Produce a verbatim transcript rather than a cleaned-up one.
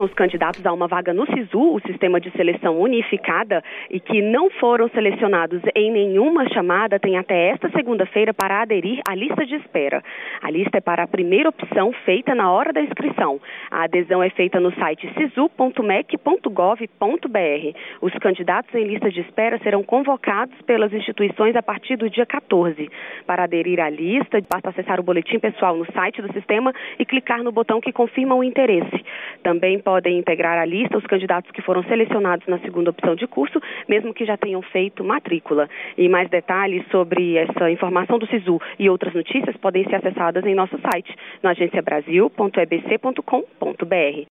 Os candidatos a uma vaga no SISU, o Sistema de Seleção Unificada, e que não foram selecionados em nenhuma chamada, têm até esta segunda-feira para aderir à lista de espera. A lista é para a primeira opção feita na hora da inscrição. A adesão é feita no site sisu ponto mec ponto gov ponto br. Os candidatos em lista de espera serão convocados pelas instituições a partir do dia quatorze. Para aderir à lista, basta acessar o boletim pessoal no site do sistema e clicar no botão que confirma o interesse. Também podem integrar a lista os candidatos que foram selecionados na segunda opção de curso, mesmo que já tenham feito matrícula. E mais detalhes sobre essa informação do SISU e outras notícias podem ser acessadas em nosso site, no agência brasil ponto e b c ponto com ponto br.